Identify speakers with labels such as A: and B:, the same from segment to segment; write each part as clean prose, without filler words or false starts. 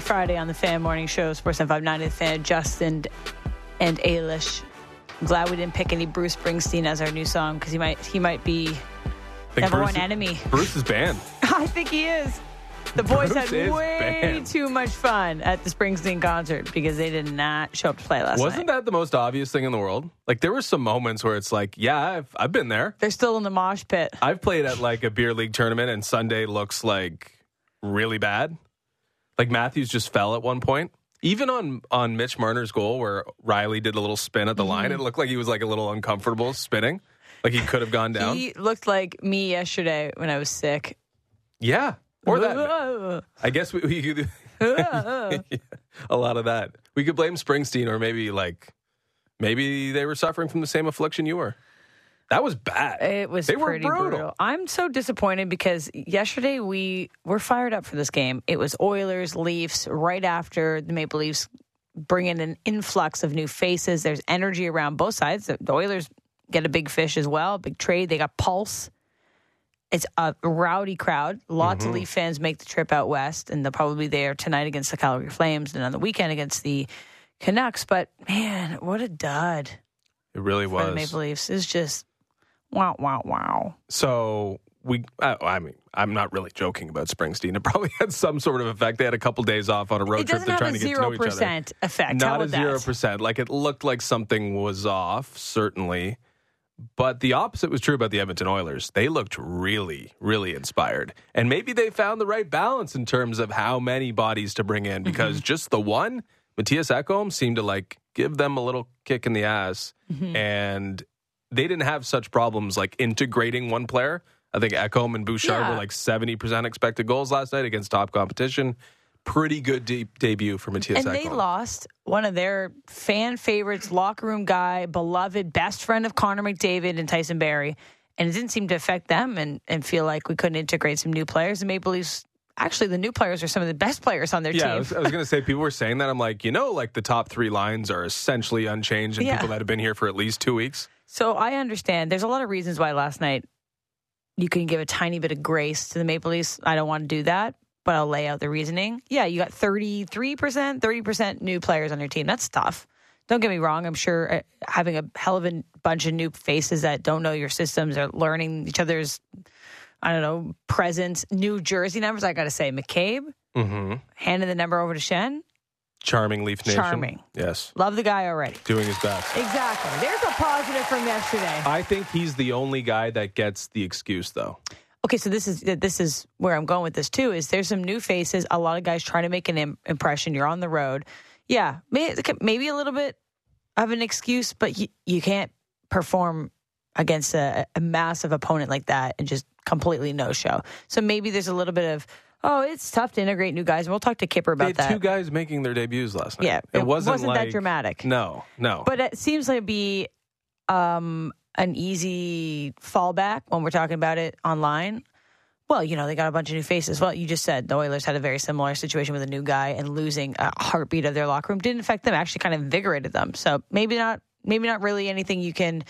A: Friday on the Fan Morning Show, Sports 959, The Fan, Justin and Ailish. I'm glad we didn't pick any Bruce Springsteen as our new song because he might be number one enemy.
B: Bruce is banned.
A: I think he is. The boys
B: Bruce
A: had way
B: banned.
A: too much fun at the Springsteen concert because they did not show up to play last night.
B: Wasn't that the most obvious thing in the world? Like, there were some moments where it's like, yeah, I've been there.
A: They're still in the mosh pit.
B: I've played at like a beer league tournament and Sunday looks like really bad. Like Matthews just fell at one point. Even on Mitch Marner's goal where Riley did a little spin at the line, it looked like he was like a little uncomfortable spinning. Like he could have gone down.
A: He looked like me yesterday when I was sick.
B: Yeah. Or that. I guess we could a lot of that. We could blame Springsteen or maybe they were suffering from the same affliction you were. That was bad.
A: It was pretty brutal. I'm so disappointed because yesterday we were fired up for this game. It was Oilers, Leafs, right after the Maple Leafs bring in an influx of new faces. There's energy around both sides. The Oilers get a big fish as well, a big trade. They got Pulse. It's a rowdy crowd. Lots of Leaf fans make the trip out west, and they'll probably be there tonight against the Calgary Flames and on the weekend against the Canucks. But, man, what a dud.
B: It really was.
A: For the Maple Leafs. It's just... Wow, wow, wow.
B: So I'm not really joking about Springsteen. It probably had some sort of effect. They had a couple days off on a road trip. They're trying to get to know each other. It doesn't have a 0%
A: effect.
B: Not a 0%. Like it looked like something was off, certainly. But the opposite was true about the Edmonton Oilers. They looked really, really inspired. And maybe they found the right balance in terms of how many bodies to bring in. Because just the one, Matthias Ekholm, seemed to like give them a little kick in the ass. And they didn't have such problems like integrating one player. I think Ekholm and Bouchard were like 70% expected goals last night against top competition. Pretty good debut for Matthias Ekholm.
A: And they lost one of their fan favorites, locker room guy, beloved, best friend of Connor McDavid and Tyson Barrie. And it didn't seem to affect them and feel like we couldn't integrate some new players. The Maple Leafs, actually, the new players are some of the best players on their team.
B: Yeah, I was going to say, people were saying that. I'm like, like the top three lines are essentially unchanged and people that have been here for at least 2 weeks.
A: So I understand. There's a lot of reasons why last night you can give a tiny bit of grace to the Maple Leafs. I don't want to do that, but I'll lay out the reasoning. Yeah, you got 30% new players on your team. That's tough. Don't get me wrong. I'm sure having a hell of a bunch of new faces that don't know your systems or learning each other's, presence, new jersey numbers. I got to say, McCabe, handing the number over to Shen.
B: Charming Leaf Nation.
A: Charming.
B: Yes.
A: Love the guy already.
B: Doing his best.
A: Exactly. There's a positive from yesterday.
B: I think he's the only guy that gets the excuse, though.
A: Okay, so this is where I'm going with this, too, is there's some new faces, a lot of guys trying to make an impression. You're on the road. Yeah, maybe a little bit of an excuse, but you can't perform against a massive opponent like that and just completely no-show. So maybe there's a little bit of, it's tough to integrate new guys. We'll talk to Kipper about that.
B: They had two guys making their debuts last night.
A: Yeah, it wasn't like, that dramatic.
B: No.
A: But it seems like it'd be an easy fallback when we're talking about it online. Well, they got a bunch of new faces. Well, you just said the Oilers had a very similar situation with a new guy, and losing a heartbeat of their locker room didn't affect them. Actually kind of invigorated them. So maybe not really anything you can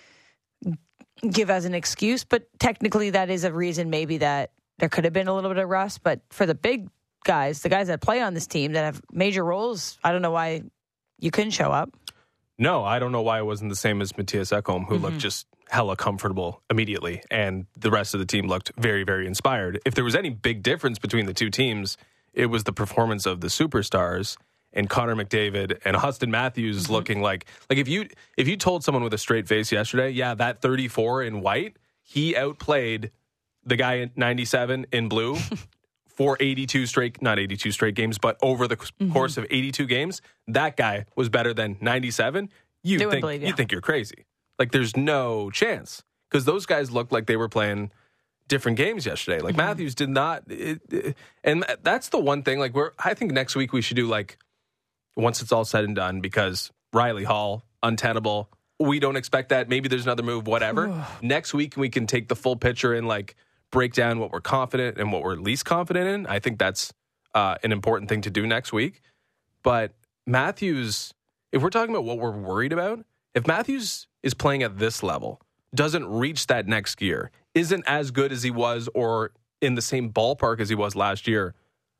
A: give as an excuse, but technically that is a reason maybe that there could have been a little bit of rust. But for the big guys, the guys that play on this team that have major roles, I don't know why you couldn't show up.
B: No, I don't know why it wasn't the same as Matthias Ekholm, who looked just hella comfortable immediately, and the rest of the team looked very, very inspired. If there was any big difference between the two teams, it was the performance of the superstars and Connor McDavid and Austin Matthews looking like if you told someone with a straight face yesterday, that 34 in white, he outplayed the guy in 97 in blue for not 82 straight games, but over the course of 82 games, that guy was better than 97. You think you're crazy. Like there's no chance because those guys looked like they were playing different games yesterday. Like Matthews did not. And that's the one thing, I think next week we should do once it's all said and done, because Riley Hall, untenable. We don't expect that. Maybe there's another move, whatever. Next week we can take the full picture and break down what we're confident and what we're least confident in. I think that's an important thing to do next week. But Matthews, if we're talking about what we're worried about, if Matthews is playing at this level, doesn't reach that next gear, isn't as good as he was or in the same ballpark as he was last year,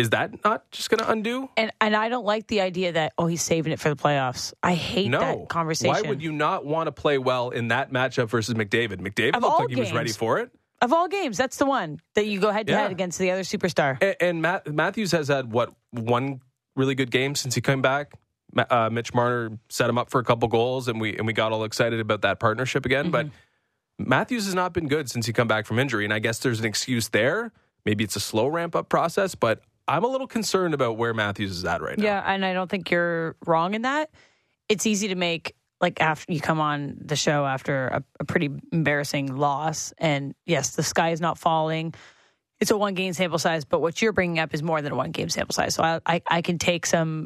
B: Is that not just going to undo?
A: And I don't like the idea that, he's saving it for the playoffs. I hate that conversation.
B: Why would you not want to play well in that matchup versus McDavid? McDavid looked like he was ready for it.
A: Of all games, that's the one that you go head-to-head against the other superstar.
B: And Matthews has had, one really good game since he came back? Mitch Marner set him up for a couple goals, and we got all excited about that partnership again. But Matthews has not been good since he come back from injury, and I guess there's an excuse there. Maybe it's a slow ramp-up process, but I'm a little concerned about where Matthews is at right now.
A: Yeah, and I don't think you're wrong in that. It's easy to make, after you come on the show after a pretty embarrassing loss, and yes, the sky is not falling. It's a one-game sample size, but what you're bringing up is more than a one-game sample size. So I can take something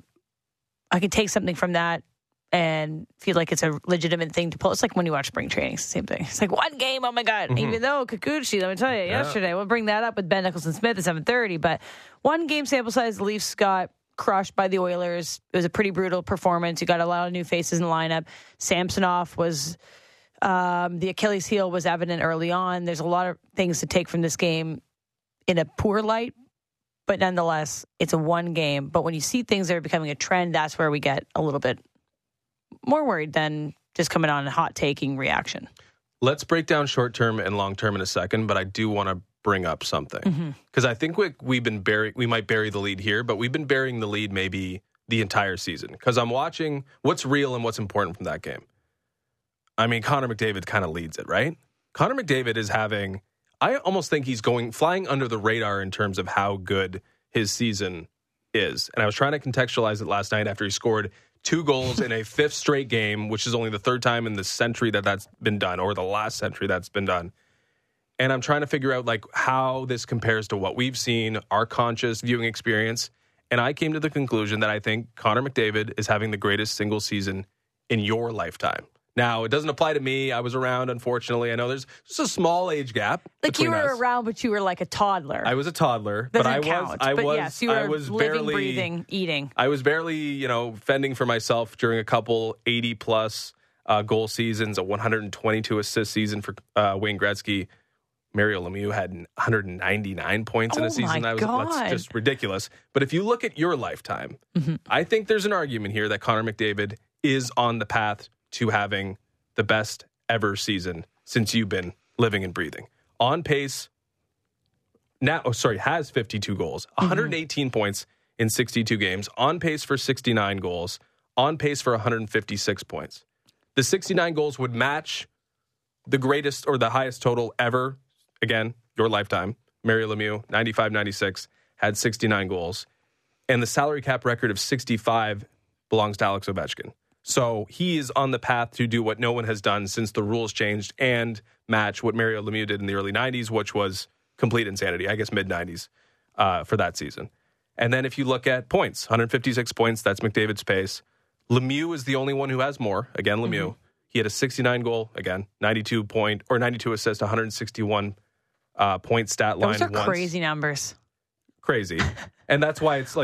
A: from that and feel like it's a legitimate thing to pull. It's like when you watch spring training, it's the same thing. It's like one game, oh my God. Mm-hmm. Even though Kikuchi, let me tell you, yesterday, we'll bring that up with Ben Nicholson-Smith at 7:30, but one game sample size, the Leafs got crushed by the Oilers. It was a pretty brutal performance. You got a lot of new faces in the lineup. Samsonov was, the Achilles heel was evident early on. There's a lot of things to take from this game in a poor light, but nonetheless, it's a one game. But when you see things that are becoming a trend, that's where we get a little bit more worried than just coming on a hot-taking reaction.
B: Let's break down short-term and long-term in a second, but I do want to bring up something. Because I think we might bury the lead here, but we've been burying the lead maybe the entire season. Because I'm watching what's real and what's important from that game. I mean, Connor McDavid kind of leads it, right? Connor McDavid is having... I almost think he's flying under the radar in terms of how good his season is. And I was trying to contextualize it last night after he scored 2 goals in a 5th straight game, which is only the 3rd time in the century that's been done, or the last century that's been done. And I'm trying to figure out how this compares to what we've seen, our conscious viewing experience. And I came to the conclusion that I think Connor McDavid is having the greatest single season in your lifetime. Now, it doesn't apply to me. I was around, unfortunately. I know there's just a small age gap between us.
A: You were around, but you were like a toddler.
B: I was a toddler,
A: Doesn't
B: but I
A: count.
B: was
A: living,
B: barely
A: breathing, eating.
B: I was barely, fending for myself during a couple 80-plus goal seasons, a 122 assist season for Wayne Gretzky. Mario Lemieux had 199 points in a season. That's just ridiculous. But if you look at your lifetime, I think there's an argument here that Connor McDavid is on the path to having the best ever season since you've been living and breathing. On pace, has 52 goals, 118 points in 62 games, on pace for 69 goals, on pace for 156 points. The 69 goals would match the greatest or the highest total ever, again, your lifetime. Mario Lemieux, 95-96, had 69 goals. And the salary cap record of 65 belongs to Alex Ovechkin. So he is on the path to do what no one has done since the rules changed and match what Mario Lemieux did in the early 90s, which was complete insanity, I guess mid-90s for that season. And then if you look at points, 156 points, that's McDavid's pace. Lemieux is the only one who has more. Again, Lemieux. He had a 69 goal, again, 92 assist, 161 point stat line.
A: Those are crazy numbers.
B: Crazy. And that's why it's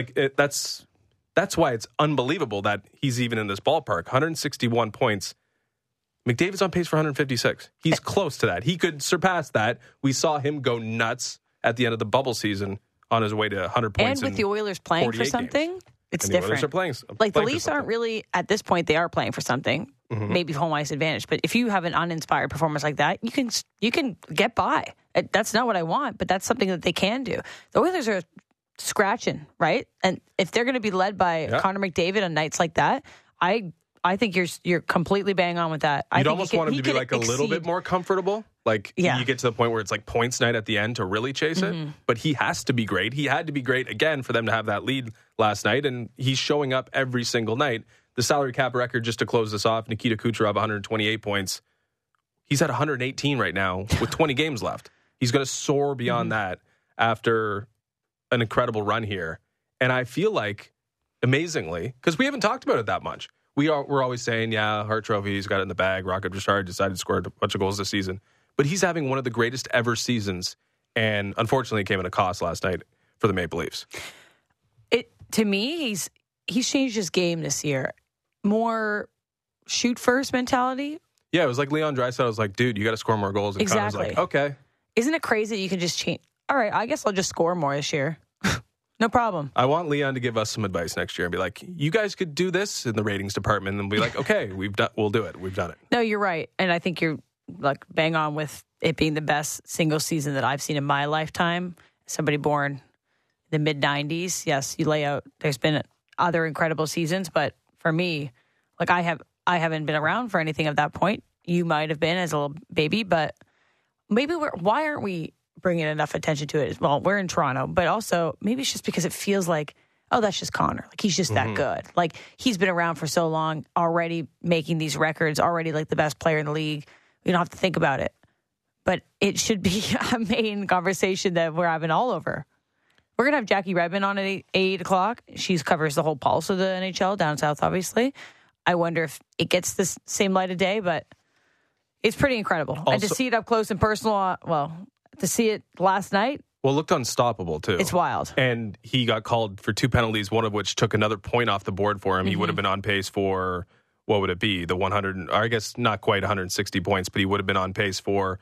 B: that's why it's unbelievable that he's even in this ballpark. 161 points. McDavid's on pace for 156. He's close to that. He could surpass that. We saw him go nuts at the end of the bubble season on his way to 100 points.
A: And with the Oilers playing for something,
B: games.
A: It's
B: and
A: different.
B: The Oilers are playing
A: the Leafs aren't really, at this point, they are playing for something. Maybe home ice advantage. But if you have an uninspired performance like that, you can get by. That's not what I want, but that's something that they can do. The Oilers are scratching, right? And if they're going to be led by Connor McDavid on nights like that, I think you're completely bang on with that.
B: You'd almost want him to be a little bit more comfortable. You get to the point where it's like points night at the end to really chase it. But he has to be great. He had to be great again for them to have that lead last night, and he's showing up every single night. The salary cap record, just to close this off, Nikita Kucherov, 128 points. He's at 118 right now with 20 games left. He's going to soar beyond that after an incredible run here. And I feel like, amazingly, because we haven't talked about it that much. We're always saying, Hart Trophy, he's got it in the bag. Rocket Richard decided to score a bunch of goals this season. But he's having one of the greatest ever seasons. And unfortunately, it came at a cost last night for the Maple Leafs.
A: To me, he's changed his game this year. More shoot first mentality.
B: Yeah, it was like Leon Draisaitl was like, dude, you got to score more goals. And Connor's like, okay.
A: Isn't it crazy that you can just change? All right, I guess I'll just score more this year. No problem.
B: I want Leon to give us some advice next year and be like, you guys could do this in the ratings department, and be like, okay, we'll do it. We've done it.
A: No, you're right. And I think you're like bang on with it being the best single season that I've seen in my lifetime. Somebody born in the mid-90s. Yes, you lay out, there's been other incredible seasons, but for me, like I haven't been around for anything at that point. You might have been as a little baby, but maybe why aren't we bringing enough attention to it? Well, we're in Toronto, but also maybe it's just because it feels like, oh, that's just Connor. Like he's just that good. Like he's been around for so long, already making these records, already like the best player in the league. We don't have to think about it. But it should be a main conversation that we're having all over. We're going to have Jackie Redmond on at 8 o'clock. She covers the whole pulse of the NHL down south, obviously. I wonder if it gets the same light of day, but it's pretty incredible. Also, and to see it up close and personal, to see it last night.
B: Well, it looked unstoppable, too.
A: It's wild.
B: And he got called for 2 penalties, one of which took another point off the board for him. He would have been on pace for, what would it be? The 100, or I guess not quite 160 points, but he would have been on pace for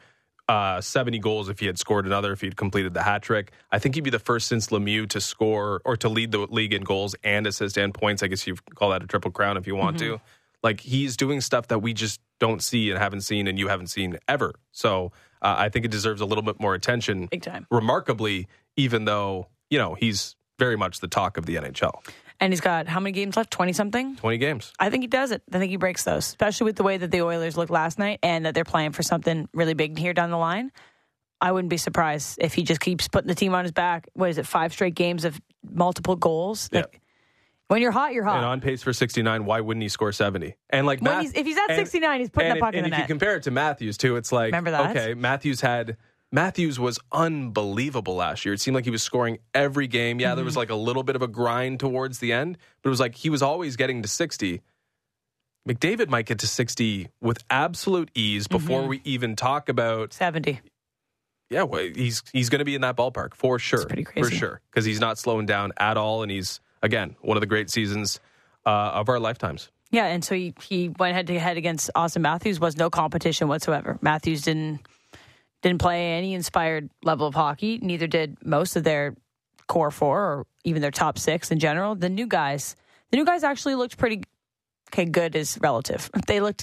B: 70 goals if he had scored another, if he'd completed the hat trick. I think he'd be the first since Lemieux to score or to lead the league in goals and assists and points. I guess you call that a triple crown if you want to. Like, he's doing stuff that we just don't see and haven't seen and you haven't seen ever. So I think it deserves a little bit more attention.
A: Big time.
B: Remarkably, even though, he's very much the talk of the NHL.
A: And he's got how many games left? 20-something?
B: 20 games.
A: I think he does it. I think he breaks those, especially with the way that the Oilers looked last night and that they're playing for something really big here down the line. I wouldn't be surprised if he just keeps putting the team on his back. What is it, 5 straight games of multiple goals?
B: Yeah.
A: Like, when you're hot, you're hot.
B: And on pace for 69, why wouldn't he score 70? And like
A: if he's at 69, he's putting the puck in the net.
B: And if you compare it to Matthews, too, it's like,
A: remember that?
B: Okay, Matthews was unbelievable last year. It seemed like he was scoring every game. Yeah, there was like a little bit of a grind towards the end, but it was like he was always getting to 60. McDavid might get to 60 with absolute ease before we even talk about
A: 70.
B: Yeah, well, he's going to be in that ballpark for sure.
A: That's pretty crazy.
B: For sure, because he's not slowing down at all, and he's, again, one of the great seasons of our lifetimes.
A: Yeah, and so he went head-to-head against Austin Matthews, was no competition whatsoever. Matthews didn't play any inspired level of hockey. Neither did most of their core 4 or even their top 6 in general. The new guys actually looked pretty good is relative. They looked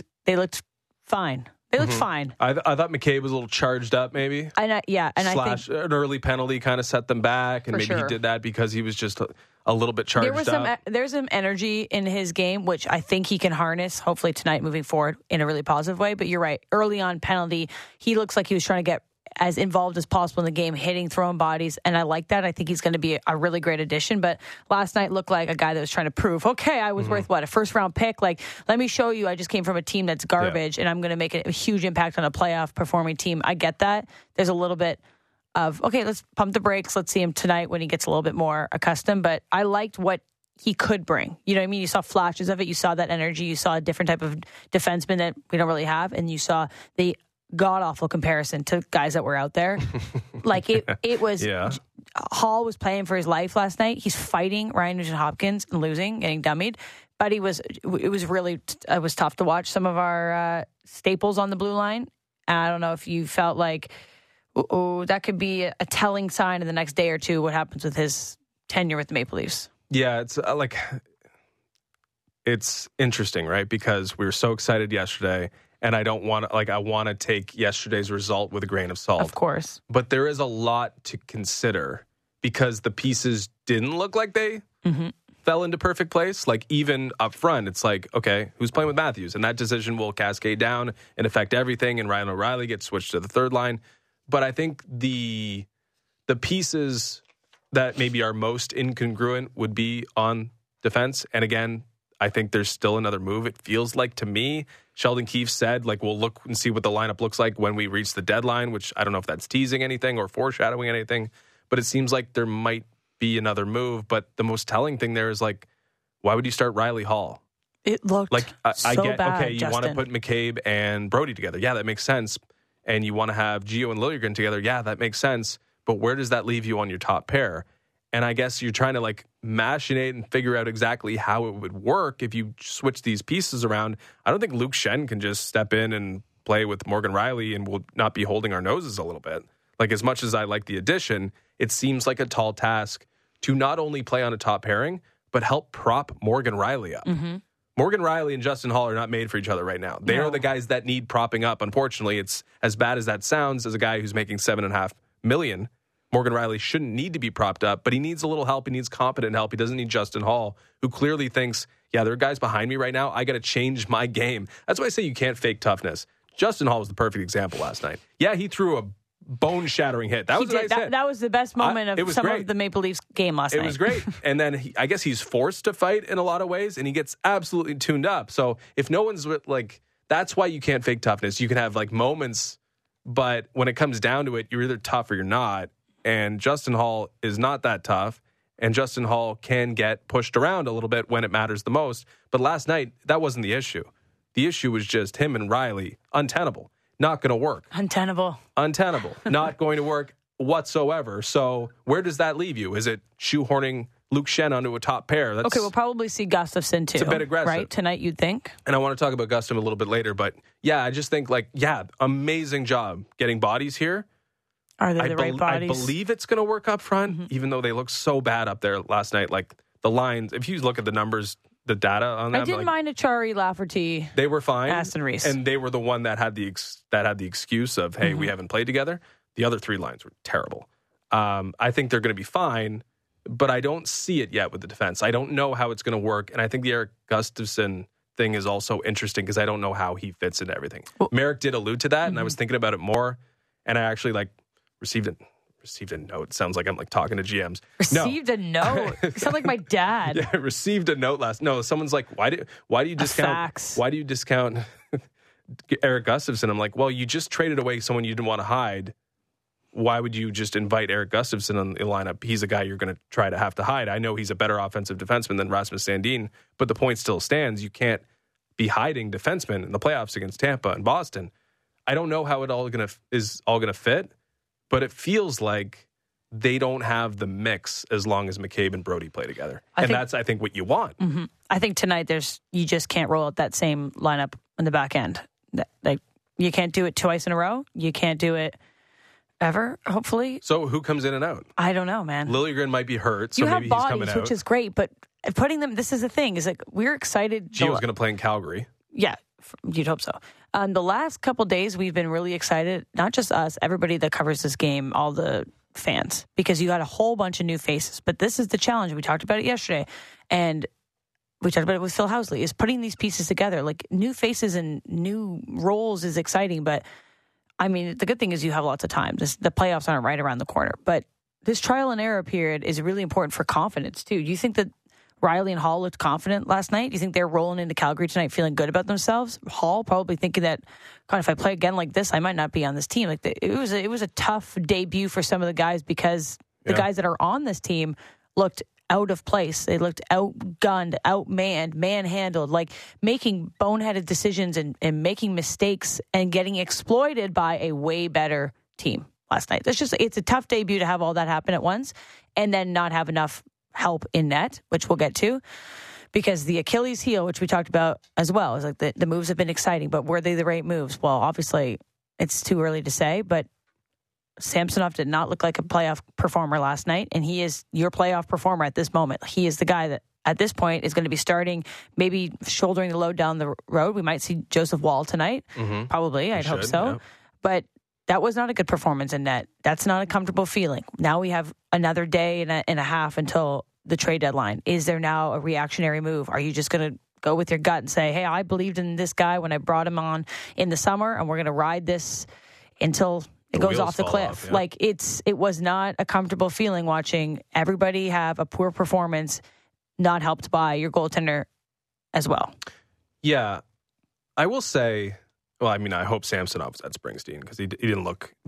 A: fine. They looked fine.
B: I thought McCabe was a little charged up, maybe.
A: I think
B: an early penalty kind of set them back, and maybe he did that because he was just a little bit charged up.
A: There's some energy in his game, which I think he can harness, hopefully tonight moving forward in a really positive way. But you're right. Early on penalty, he looks like he was trying to get as involved as possible in the game, hitting, throwing bodies, and I like that. I think he's going to be a really great addition. But last night looked like a guy that was trying to prove, okay, I was worth a first-round pick. Like, let me show you I just came from a team that's garbage, and I'm going to make a huge impact on a playoff performing team. I get that. There's a little bit of, okay, let's pump the brakes. Let's see him tonight when he gets a little bit more accustomed. But I liked what he could bring. You know what I mean? You saw flashes of it. You saw that energy. You saw a different type of defenseman that we don't really have. And you saw the god-awful comparison to guys that were out there. Like, it was...
B: Yeah.
A: Hall was playing for his life last night. He's fighting Ryan Nugent-Hopkins and losing, getting dummied. But it was tough to watch some of our staples on the blue line. And I don't know if you felt like, that could be a telling sign in the next day or two what happens with his tenure with the Maple Leafs.
B: Yeah, it's interesting, right? Because we were so excited yesterday, and I don't want to, I want to take yesterday's result with a grain of salt.
A: Of course.
B: But there is a lot to consider because the pieces didn't look like they fell into perfect place. Like, even up front, it's like, okay, who's playing with Matthews? And that decision will cascade down and affect everything, and Ryan O'Reilly gets switched to the third line. But I think the pieces that maybe are most incongruent would be on defense. And again, I think there's still another move. It feels like to me, Sheldon Keefe said, we'll look and see what the lineup looks like when we reach the deadline, which I don't know if that's teasing anything or foreshadowing anything, but it seems like there might be another move. But the most telling thing there is, why would you start Riley Hall?
A: It looked
B: I get,
A: bad,
B: okay, you
A: Justin.
B: want to put McCabe and Brody together. Yeah, that makes sense. And you want to have Gio and Liljegren together. Yeah, that makes sense. But where does that leave you on your top pair? And I guess you're trying to machinate and figure out exactly how it would work if you switch these pieces around. I don't think Luke Shen can just step in and play with Morgan Riley and we'll not be holding our noses a little bit. As much as I like the addition, it seems like a tall task to not only play on a top pairing, but help prop Morgan Rielly up.
A: Mm-hmm.
B: Morgan Rielly and Justin Hall are not made for each other right now. They are the guys that need propping up. Unfortunately, it's as bad as that sounds. As a guy who's making $7.5 million, Morgan Rielly shouldn't need to be propped up, but he needs a little help. He needs competent help. He doesn't need Justin Hall, who clearly thinks, yeah, there are guys behind me right now. I got to change my game. That's why I say you can't fake toughness. Justin Hall was the perfect example last night. Yeah, he threw a bone-shattering hit. That was a nice hit.
A: That was the best moment of some of the Maple Leafs game last night.
B: It was great. And then I guess he's forced to fight in a lot of ways, and he gets absolutely tuned up. So if no one's like, that's why you can't fake toughness. You can have like moments, but when it comes down to it, you're either tough or you're not. And Justin Hall is not that tough, and Justin Hall can get pushed around a little bit when it matters the most. But last night, that wasn't the issue. The issue was just him and Rielly, untenable. Not going to work.
A: Untenable. Not going
B: to work whatsoever. So where does that leave you? Is it shoehorning Luke Schenn onto a top pair?
A: Okay, we'll probably see Gustafsson too.
B: It's a bit aggressive.
A: Right? Tonight, you'd think.
B: And I want to talk about Gustafsson a little bit later. But yeah, I just think amazing job getting bodies here.
A: Are they the right bodies?
B: I believe it's going to work up front, even though they looked so bad up there last night. Like the lines, if you look at the numbers, the data on them.
A: I didn't mind Achari, Lafferty.
B: They were fine.
A: Aston Reese.
B: And they were the one that had the excuse of, hey, we haven't played together. The other three lines were terrible. I think they're going to be fine, but I don't see it yet with the defense. I don't know how it's going to work. And I think the Erik Gustafsson thing is also interesting because I don't know how he fits into everything. Well, Merrick did allude to that, and I was thinking about it more, and I actually received a note. Sounds like I'm talking to GMs.
A: Received a note. You sound like my dad.
B: Yeah, received a note someone's like, why do you discount Erik Gustafsson? I'm like, well, you just traded away someone you didn't want to hide. Why would you just invite Erik Gustafsson on the lineup? He's a guy you're going to try to have to hide. I know he's a better offensive defenseman than Rasmus Sandin, but the point still stands. You can't be hiding defensemen in the playoffs against Tampa and Boston. I don't know how it is all going to fit. But it feels like they don't have the mix as long as McCabe and Brody play together. That's, I think, what you want.
A: Mm-hmm. I think tonight you just can't roll out that same lineup in the back end. You can't do it twice in a row. You can't do it ever, hopefully.
B: So who comes in and out?
A: I don't know, man.
B: Liljegren might be hurt, so maybe he's coming out.
A: You have bodies, which is great, but putting them, this is the thing, is we're excited.
B: Gio's going to play in Calgary.
A: Yeah, you'd hope so. The last couple days, we've been really excited, not just us, everybody that covers this game, all the fans, because you got a whole bunch of new faces. But this is the challenge. We talked about it yesterday, and we talked about it with Phil Housley, is putting these pieces together. New faces and new roles is exciting, but, I mean, the good thing is you have lots of time. The playoffs aren't right around the corner, but this trial and error period is really important for confidence, too. Do you think that Rielly and Hall looked confident last night? Do you think they're rolling into Calgary tonight feeling good about themselves? Hall probably thinking that, God, if I play again like this, I might not be on this team. It was a tough debut for some of the guys because the guys that are on this team looked out of place. They looked outgunned, outmanned, manhandled, making boneheaded decisions and making mistakes and getting exploited by a way better team last night. It's a tough debut to have all that happen at once and then not have enough help in net, which we'll get to, because the Achilles heel, which we talked about as well, is the moves have been exciting, but were they the right moves? Well, obviously it's too early to say, but Samsonov did not look like a playoff performer last night, and he is your playoff performer at this moment. He is the guy that at this point is going to be starting, maybe shouldering the load down the road. We might see Joseph Woll tonight. Probably. I'd hope so. Yeah. But that was not a good performance in net. That's not a comfortable feeling. Now we have another day and a half until the trade deadline. Is there now a reactionary move? Are you just going to go with your gut and say, hey, I believed in this guy when I brought him on in the summer, and we're going to ride this until it goes off the cliff? It was not a comfortable feeling watching everybody have a poor performance, not helped by your goaltender as well. Yeah.
B: I will say, well, I mean, I hope Samsonov was at Springsteen because he didn't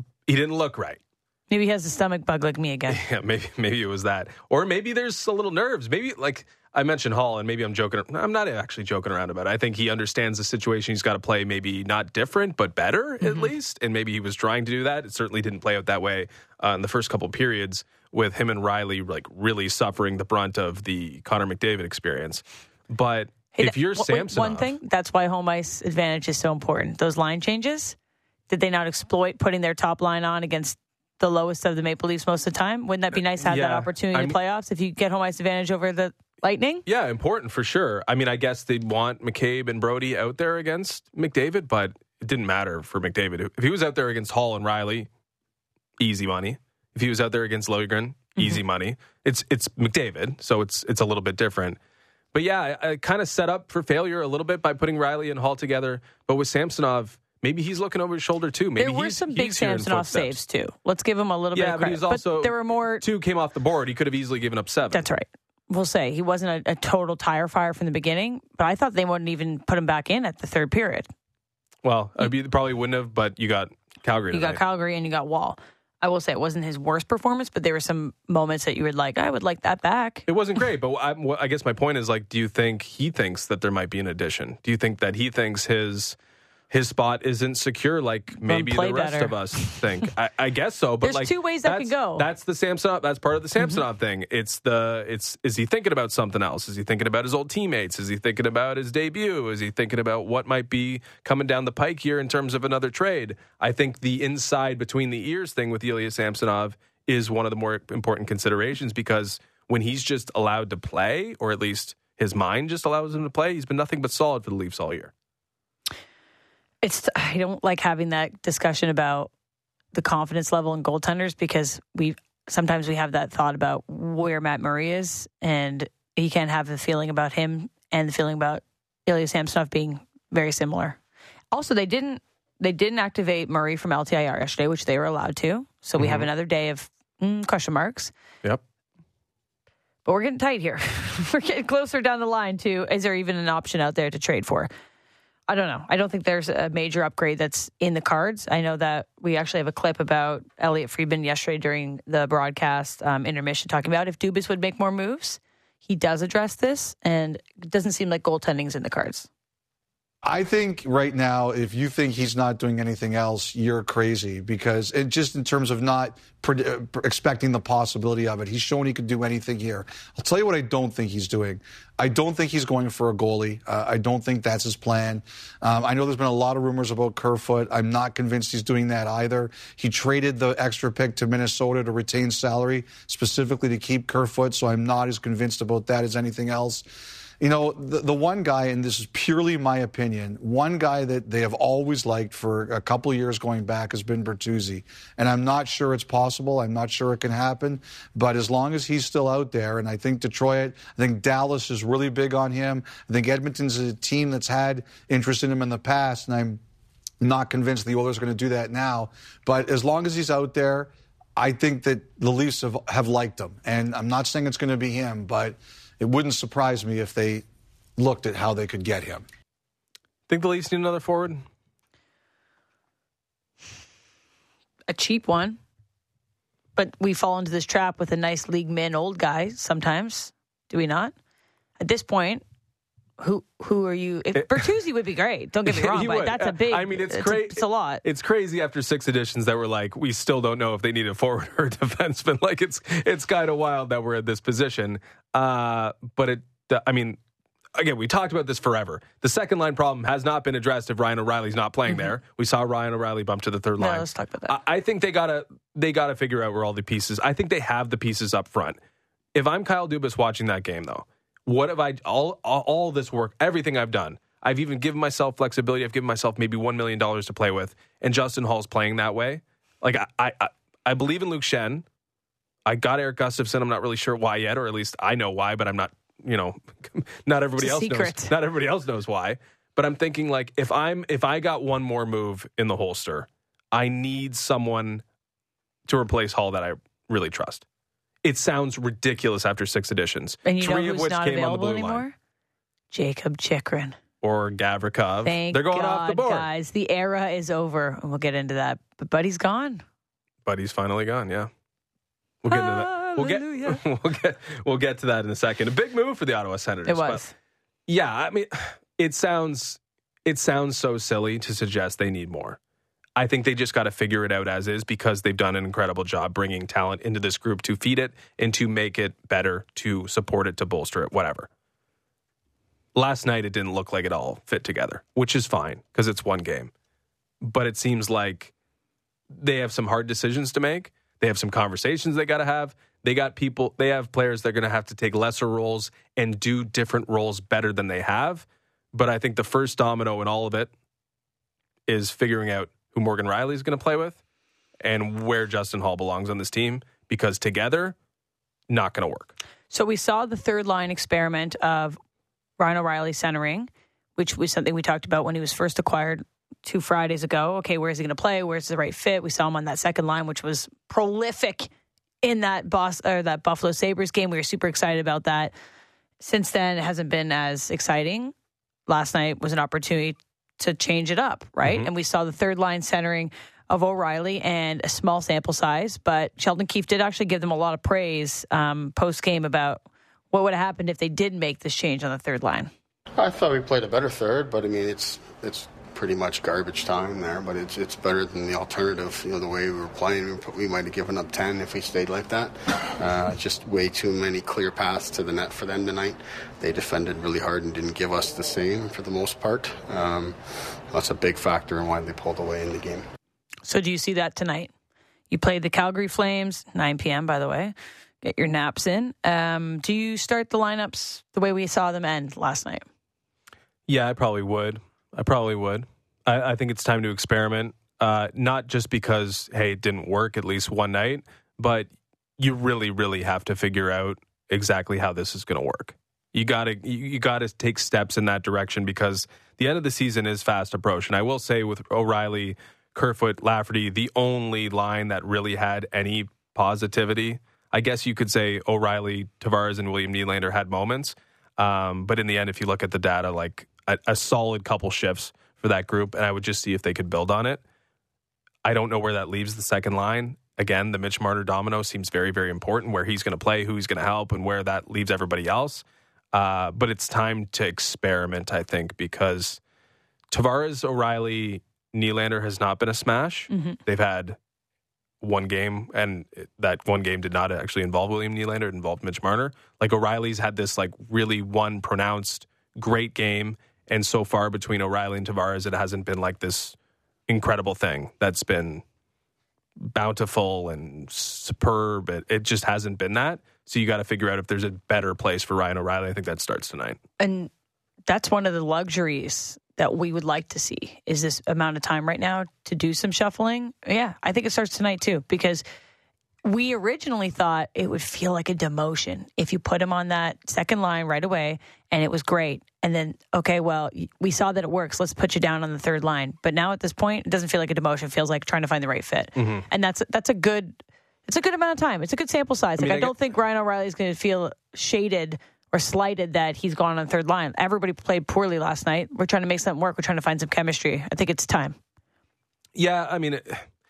B: look right.
A: Maybe he has a stomach bug like me again.
B: Yeah, maybe it was that. Or maybe there's a little nerves. Maybe, I mentioned Hall, and maybe I'm joking. I'm not actually joking around about it. I think he understands the situation. He's got to play maybe not different, but better at least. And maybe he was trying to do that. It certainly didn't play out that way in the first couple of periods with him and Rielly really suffering the brunt of the Connor McDavid experience. But if you're Samsonov...
A: One thing, that's why home ice advantage is so important. Those line changes, did they not exploit putting their top line on against the lowest of the Maple Leafs most of the time. Wouldn't that be nice to have that opportunity in the playoffs if you get home ice advantage over the Lightning?
B: Yeah, important for sure. I mean, I guess they'd want McCabe and Brody out there against McDavid, but it didn't matter for McDavid. If he was out there against Hall and Riley, easy money. If he was out there against Liljegren, easy money. It's McDavid, so it's a little bit different. But yeah, I kind of set up for failure a little bit by putting Riley and Hall together. But with Samsonov, maybe he's looking over his shoulder too. Maybe
A: there were some big Samsonov saves too. Let's give him a little bit of credit.
B: But
A: there were more.
B: 2 came off the board. He could have easily given up 7.
A: That's right. We'll say he wasn't a total tire fire from the beginning, but I thought they wouldn't even put him back in at the third period.
B: Well, probably wouldn't have, but you got Calgary tonight.
A: You got Calgary and you got Wall. I will say it wasn't his worst performance, but there were some moments that you were like, I would like that back.
B: It wasn't great, but I guess my point is, like, do you think he thinks that there might be an addition? Do you think that he thinks his spot isn't secure like maybe the rest of us think? I guess so, but
A: there's 2 ways that could go.
B: That's the Samsonov. That's part of the Samsonov thing. Is he thinking about something else? Is he thinking about his old teammates? Is he thinking about his debut? Is he thinking about what might be coming down the pike here in terms of another trade? I think the inside between the ears thing with Ilya Samsonov is one of the more important considerations, because when he's just allowed to play, or at least his mind just allows him to play, he's been nothing but solid for the Leafs all year.
A: I don't like having that discussion about the confidence level in goaltenders, because sometimes we have that thought about where Matt Murray is, and you can't have the feeling about him and the feeling about Ilya Samsonov being very similar. Also, they didn't activate Murray from LTIR yesterday, which they were allowed to. So we have another day of question marks.
B: Yep.
A: But we're getting tight here. We're getting closer down the line to, is there even an option out there to trade for? I don't know. I don't think there's a major upgrade that's in the cards. I know that we actually have a clip about Elliot Friedman yesterday during the broadcast intermission talking about if Dubas would make more moves. He does address this, and it doesn't seem like goaltending's in the cards.
C: I think right now, if you think he's not doing anything else, you're crazy, because just in terms of not expecting the possibility of it, he's shown he could do anything here. I'll tell you what I don't think he's doing. I don't think he's going for a goalie. I don't think that's his plan. I know there's been a lot of rumors about Kerfoot. I'm not convinced he's doing that either. He traded the extra pick to Minnesota to retain salary, specifically to keep Kerfoot, so I'm not as convinced about that as anything else. You know, the one guy, and this is purely my opinion, one guy that they have always liked for a couple of years going back has been Bertuzzi. And I'm not sure it's possible. I'm not sure it can happen. But as long as he's still out there, and I think Detroit, I think Dallas is really big on him. I think Edmonton's a team that's had interest in him in the past, and I'm not convinced the Oilers are going to do that now. But as long as he's out there, I think that the Leafs have liked him. And I'm not saying it's going to be him, but it wouldn't surprise me if they looked at how they could get him.
B: Think the Leafs need another forward?
A: A cheap one. But we fall into this trap with a nice league min old guy sometimes. Do we not? At this point, who are you? Bertuzzi would be great. Don't get me wrong, but that's a big.
B: I mean, it's crazy.
A: It's a lot.
B: It's crazy after 6 editions that we're like, we still don't know if they need a forward or a defenseman. Like, it's kind of wild that we're at this position. But I mean, again, we talked about this forever. The second line problem has not been addressed if Ryan O'Reilly's not playing there. We saw Ryan O'Reilly bump to the third line.
A: Let's talk about that.
B: I think they gotta figure out where all the pieces. I think they have the pieces up front. If I'm Kyle Dubas watching that game, though, what have all this work, everything I've done, I've even given myself flexibility. I've given myself maybe $1 million to play with, and Justin Hall's playing that way. Like, I believe in Luke Schenn. I got Eric Gustafsson. I'm not really sure why yet, or at least I know why, but I'm not, not everybody else knows. Not everybody else knows why. But I'm thinking, like, if I got one more move in the holster, I need someone to replace Hall that I really trust. It sounds ridiculous after 6 editions.
A: And you
B: 3
A: know
B: of
A: who's
B: which
A: not
B: came on the
A: available
B: blue
A: anymore?
B: line.
A: Jacob Chikrin.
B: Or Gavrikov.
A: They're
B: going off the board.
A: Guys. The era is over. We'll get into that. But Buddy's gone.
B: Buddy's finally gone, yeah. We'll get into that. We'll get to that in a second. A big move for the Ottawa Senators.
A: It was.
B: But yeah, I mean, it sounds so silly to suggest they need more. I think they just got to figure it out as is, because they've done an incredible job bringing talent into this group to feed it and to make it better, to support it, to bolster it, whatever. Last night, it didn't look like it all fit together, which is fine because it's one game. But it seems like they have some hard decisions to make. They have some conversations they got to have. They have players that are going to have to take lesser roles and do different roles better than they have. But I think the first domino in all of it is figuring out who Morgan Rielly is going to play with and where Justin Holl belongs on this team, because together, not going to work.
A: So we saw the third line experiment of Ryan O'Reilly centering, which was something we talked about when he was first acquired 2 Fridays ago. Okay, where's he going to play? Where's the right fit? We saw him on that second line, which was prolific in that Buffalo Sabres game. We were super excited about that. Since then, it hasn't been as exciting. Last night was an opportunity to change it up, right? Mm-hmm. And we saw the third line centering of O'Reilly and a small sample size, but Sheldon Keefe did actually give them a lot of praise post-game about what would have happened if they did make this change on the third line.
D: I thought we played a better third, but I mean, it's pretty much garbage time there, but it's better than the alternative. The way we were playing, we might have given up 10 if we stayed like that. Just way too many clear paths to the net for them tonight. They defended really hard and didn't give us the same for the most part. That's a big factor in why they pulled away in the game.
A: So do you see that tonight? You played the Calgary Flames, 9 p.m., by the way. Get your naps in. Do you start the lineups the way we saw them end last night?
B: Yeah, I probably would. I think it's time to experiment, not just because, hey, it didn't work at least one night, but you really, really have to figure out exactly how this is going to work. You gotta take steps in that direction, because the end of the season is fast approaching. I will say with O'Reilly, Kerfoot, Lafferty, the only line that really had any positivity, I guess you could say O'Reilly, Tavares, and William Nylander had moments. But in the end, if you look at the data, like a solid couple shifts for that group, and I would just see if they could build on it. I don't know where that leaves the second line. Again, the Mitch Marner domino seems very, very important, where he's going to play, who he's going to help, and where that leaves everybody else. But it's time to experiment, I think, because Tavares, O'Reilly, Nylander has not been a smash. Mm-hmm. They've had one game, and that one game did not actually involve William Nylander. It involved Mitch Marner. Like, O'Reilly's had this like really one pronounced great game, and so far between O'Reilly and Tavares, it hasn't been like this incredible thing that's been bountiful and superb. It just hasn't been that. So you got to figure out if there's a better place for Ryan O'Reilly. I think that starts tonight. And
A: that's one of the luxuries that we would like to see, is this amount of time right now to do some shuffling. Yeah, I think it starts tonight too, because we originally thought it would feel like a demotion if you put him on that second line right away, and it was great. And then, okay, well, we saw that it works. Let's put you down on the third line. But now at this point, it doesn't feel like a demotion. It feels like trying to find the right fit. Mm-hmm. And it's a good amount of time. It's a good sample size. I don't think Ryan O'Reilly is going to feel shaded or slighted that he's gone on the third line. Everybody played poorly last night. We're trying to make something work. We're trying to find some chemistry. I think it's time.
B: Yeah, I mean,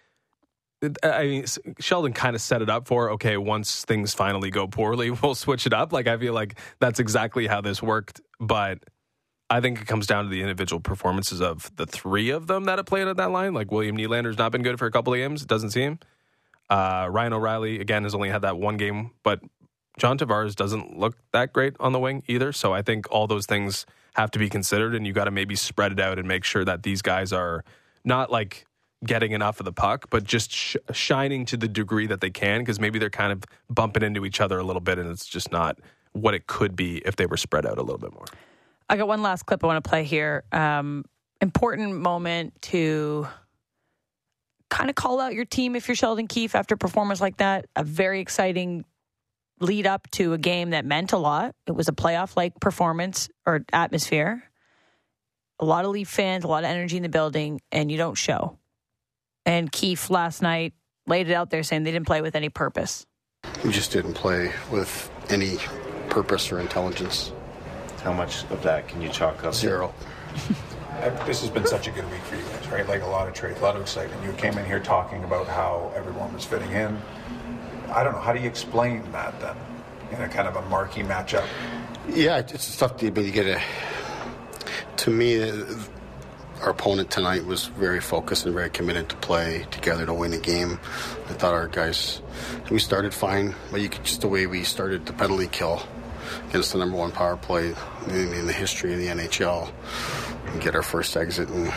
B: Sheldon kind of set it up for, okay, once things finally go poorly, we'll switch it up. Like, I feel like that's exactly how this worked. But I think it comes down to the individual performances of the three of them that have played on that line. Like, William Nylander's not been good for a couple of games, it doesn't seem. Ryan O'Reilly, again, has only had that one game. But John Tavares doesn't look that great on the wing either. So I think all those things have to be considered, and you got to maybe spread it out and make sure that these guys are not like getting enough of the puck, but just shining to the degree that they can, because maybe they're kind of bumping into each other a little bit, and it's just not what it could be if they were spread out a little bit more.
A: I got one last clip I want to play here. Important moment to kind of call out your team if you're Sheldon Keefe after a performance like that. A very exciting lead up to a game that meant a lot. It was a playoff-like performance or atmosphere. A lot of Leaf fans, a lot of energy in the building, and you don't show. And Keefe last night laid it out there saying they didn't play with any purpose.
D: We just didn't play with any purpose or intelligence.
E: How much of that can you chalk up?
D: 0.
F: This has been such a good week for you guys, right? Like, a lot of trades, a lot of excitement. You came in here talking about how everyone was fitting in. I don't know. How do you explain that then in a kind of a marquee matchup?
D: Yeah, it's tough to get a... To me, our opponent tonight was very focused and very committed to play together to win a game. I thought our guys, we started fine, but just the way we started the penalty kill against the number one power play in the history of the NHL, and get our first exit and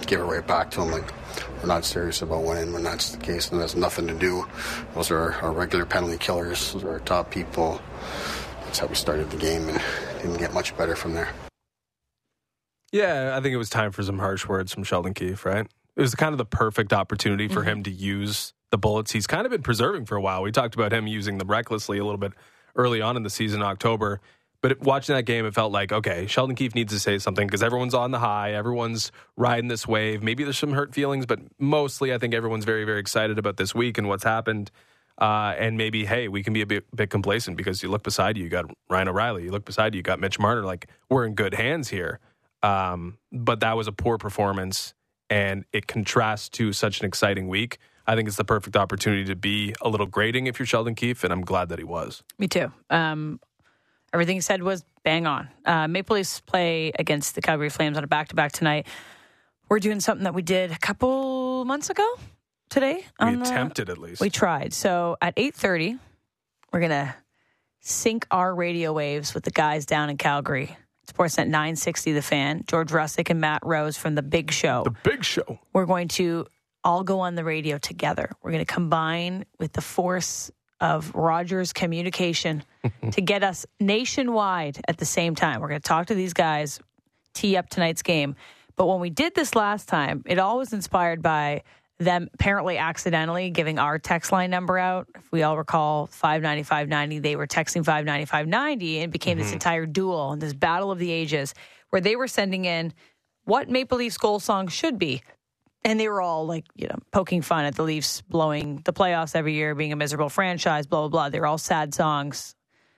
D: give it right back to them. Like, we're not serious about winning when that's the case, and that's nothing to do. Those are our regular penalty killers. Those are our top people. That's how we started the game, and didn't get much better from there.
B: Yeah, I think it was time for some harsh words from Sheldon Keefe, right? It was kind of the perfect opportunity for him to use the bullets he's kind of been preserving for a while. We talked about him using them recklessly a little bit early on in the season, October. But watching that game, it felt like, okay, Sheldon Keefe needs to say something because everyone's on the high. Everyone's riding this wave. Maybe there's some hurt feelings, but mostly I think everyone's very, very excited about this week and what's happened. And maybe, hey, we can be a bit complacent because you look beside you got Ryan O'Reilly. You look beside you got Mitch Marner. Like, we're in good hands here. But that was a poor performance, and it contrasts to such an exciting week. I think it's the perfect opportunity to be a little grating if you're Sheldon Keefe, and I'm glad that he was.
A: Me too. Everything he said was bang on. Maple Leafs play against the Calgary Flames on a back-to-back tonight. We're doing something that we did a couple months ago today.
B: We attempted, at least.
A: We tried. So at 8:30, we're going to sync our radio waves with the guys down in Calgary. Sportsnet 960, The Fan. George Russick and Matt Rose from The Big Show.
B: The Big Show.
A: We're going to all go on the radio together. We're going to combine with the force of Rogers Communication to get us nationwide at the same time. We're going to talk to these guys, tee up tonight's game. But when we did this last time, it all was inspired by them apparently accidentally giving our text line number out. If we all recall, 590-590, they were texting 590-590, and it became this entire duel and this battle of the ages where they were sending in what Maple Leafs goal song should be. And they were all like, poking fun at the Leafs blowing the playoffs every year, being a miserable franchise, blah, blah, blah. They were all sad songs,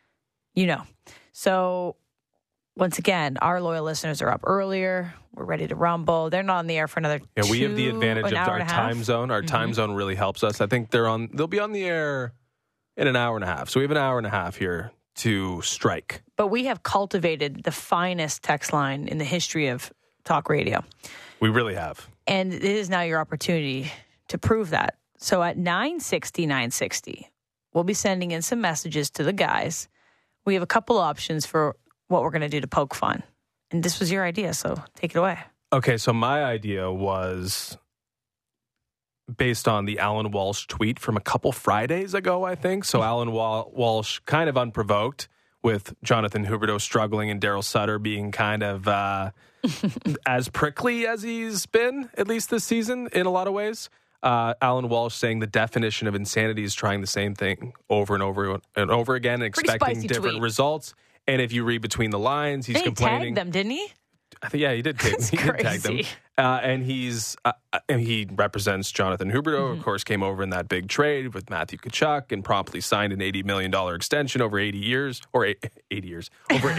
A: So once again, our loyal listeners are up earlier. We're ready to rumble. They're not on the air for another
B: we have the advantage of our time zone. Our time zone really helps us. I think they'll be on the air in an hour and a half. So we have an hour and a half here to strike.
A: But we have cultivated the finest text line in the history of talk radio.
B: We really have.
A: And it is now your opportunity to prove that. So at 960, we'll be sending in some messages to the guys. We have a couple options for what we're going to do to poke fun. And this was your idea, so take it away.
B: Okay, so my idea was based on the Alan Walsh tweet from a couple Fridays ago, I think. So Alan Walsh, kind of unprovoked, with Jonathan Huberdeau struggling and Daryl Sutter being kind of as prickly as he's been, at least this season, in a lot of ways. Alan Walsh saying the definition of insanity is trying the same thing over and over and over again and expecting different results. And if you read between the lines, he's complaining.
A: He tagged them, didn't he?
B: I think, yeah, he did tag them. And he represents Jonathan Huberdeau, of course, came over in that big trade with Matthew Tkachuk and promptly signed an $80 million extension over 80 years, over 8 years,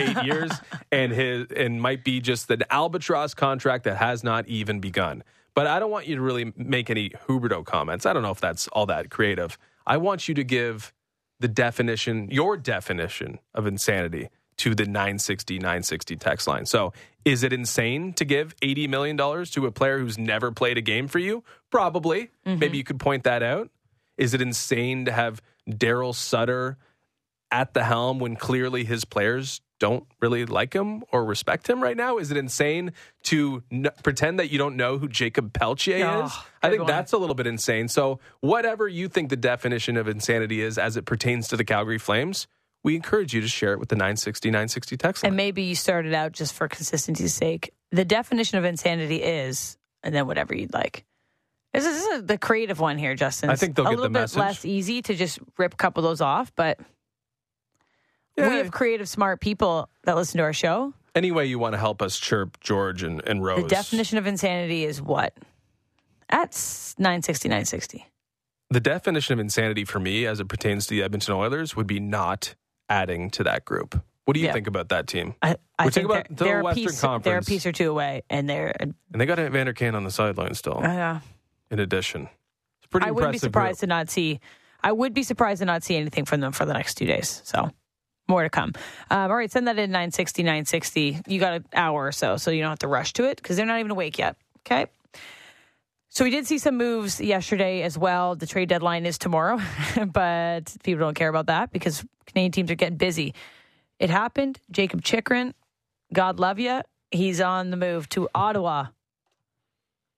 B: and might be just an albatross contract that has not even begun. But I don't want you to really make any Huberdeau comments. I don't know if that's all that creative. I want you to give your definition of insanity to the 960 text line. So is it insane to give $80 million to a player who's never played a game for you? Probably. Maybe you could point that out. Is it insane to have Daryl Sutter at the helm when clearly his players don't really like him or respect him right now? Is it insane to pretend that you don't know who Jacob Pelletier is? I think that's a little bit insane. So whatever you think the definition of insanity is as it pertains to the Calgary Flames, we encourage you to share it with the 960 text line.
A: And maybe you started out just for consistency's sake. The definition of insanity is, and then whatever you'd like. This is the creative one here, Justin.
B: I think they'll get the message.
A: A little bit less easy to just rip a couple of those off, but we have creative, smart people that listen to our show.
B: Anyway, you want to help us chirp George and Rose.
A: The definition of insanity is what? That's 960.
B: The definition of insanity for me, as it pertains to the Edmonton Oilers, would be not adding to that group. What do you think about that team?
A: I think
B: about the Western Conference.
A: They're a piece or two away, and
B: they got Evander Kane on the sideline still.
A: Yeah.
B: In addition, it's pretty impressive. I would be surprised to not see anything from them for the next 2 days. So more to come. All right, send that in 960. You got an hour or so you don't have to rush to it because they're not even awake yet. Okay. So we did see some moves yesterday as well. The trade deadline is tomorrow, but people don't care about that because Canadian teams are getting busy. It happened. Jacob Chychrun, God love you. He's on the move to Ottawa.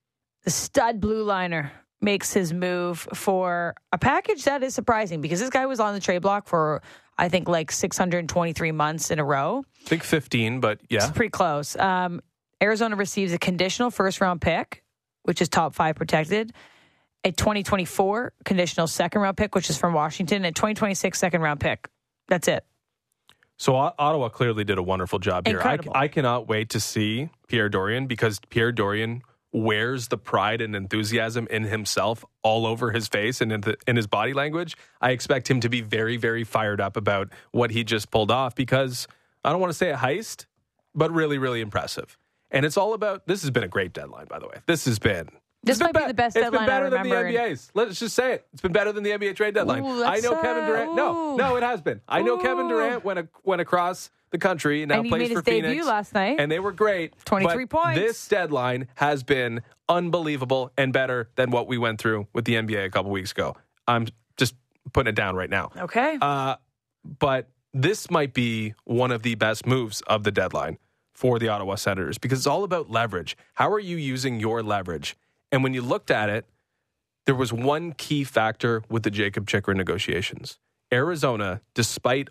A: the stud blue liner, makes his move for a package that is surprising because this guy was on the trade block for, I think, like 623 months in a row.
B: I think 15, but yeah.
A: It's pretty close. Arizona receives a conditional first-round pick, which is top 5 protected, a 2024 conditional second-round pick, which is from Washington, and a 2026 second-round pick. That's it.
B: So Ottawa clearly did a wonderful job here. I cannot wait to see Pierre Dorion because Pierre Dorion wears the pride and enthusiasm in himself all over his face and in his body language. I expect him to be very, very fired up about what he just pulled off because I don't want to say a heist, but really, really impressive. And it's all about, this has been a great deadline, by the way. This might be
A: the best deadline I remember.
B: It's been better than the NBA's. Let's just say it. It's been better than the NBA trade deadline.
A: Ooh,
B: I know Kevin Durant. No, it has been. I know Kevin Durant went across the country and now
A: and he
B: plays
A: made
B: for
A: his
B: Phoenix.
A: debut last night.
B: And they were great.
A: 23 points.
B: This deadline has been unbelievable and better than what we went through with the NBA a couple weeks ago. I'm just putting it down right now.
A: Okay.
B: But this might be one of the best moves of the deadline for the Ottawa Senators because it's all about leverage. How are you using your leverage? And when you looked at it, there was one key factor with the Jakob Chychrun negotiations. Arizona, despite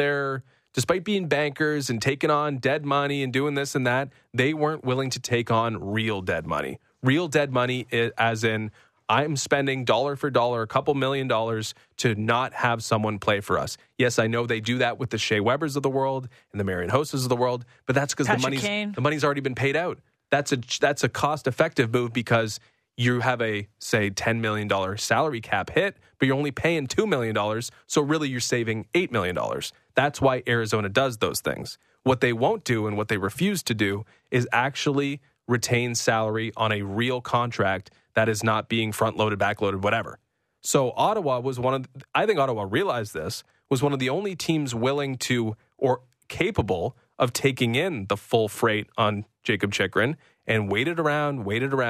B: being bankers and taking on dead money and doing this and that, they weren't willing to take on real dead money. Real dead money, as in, I'm spending dollar for dollar, a couple $1 million to not have someone play for us. Yes, I know they do that with the Shea Webbers of the world and the Marian Hosses of the world, but that's because the money's already been paid out. That's a cost-effective move because you have a, say, $10 million salary cap hit, but you're only paying $2 million, so really you're saving $8 million. That's why Arizona does those things. What they won't do and what they refuse to do is actually retain salary on a real contract that is not being front-loaded, back-loaded, whatever. So Ottawa was I think Ottawa realized this, was one of the only teams willing to or capable of taking in the full freight on Jakob Chychrun and waited around